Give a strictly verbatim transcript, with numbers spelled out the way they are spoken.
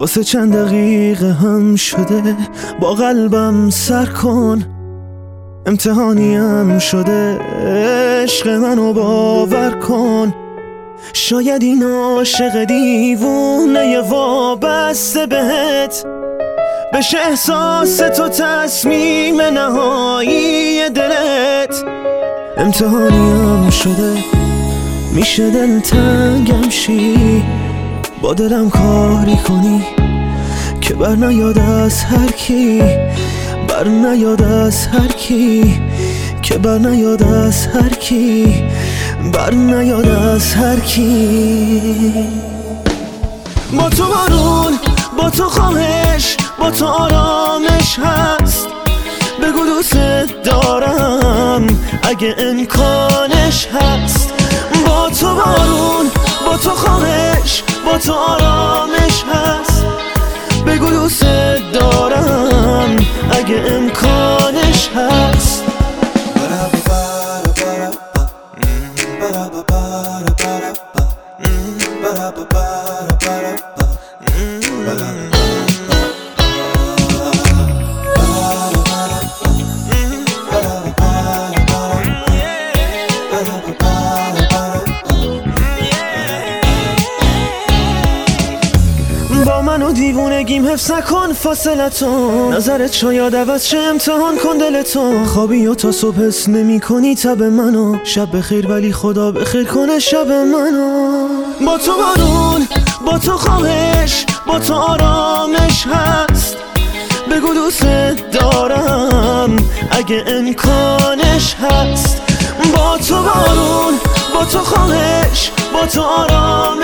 واسه چند دقیقه هم شده با قلبم سر کن، امتحانیم شده عشق منو باور کن. شاید این عاشق دیوونه وابسته بهت بشه احساس تو تصمیم نهایی دلت. امتحانیم شده میشه دلتنگم شی، با دلم کاری کنی که بر نیاد از هر کی، بر نیاد از هر کی، که بر نیاد از هر کی، بر نیاد از هر کی. با تو بارون، با تو خواهش، با تو آرامش هست. بگو دوست دارم اگه امکانش هست. با تو بارون، با تو خواهش، با تو آرامش هست. بگو دوست دارم اگه امکانش هست. با منو دیوونگیم حفظ نکن فاصلتو، نظرت شاید عوض شه امتحان کن دلتو. خوابی و تا صبح حس نمی کنی تب منو، شب بخیر ولی خدا بخیر کنه شب منو. با تو بارون، با تو خواهش، با تو آرامش هست. بگو دوست دارم اگه امکانش هست. با تو بارون، با تو خواهش، با تو آرامش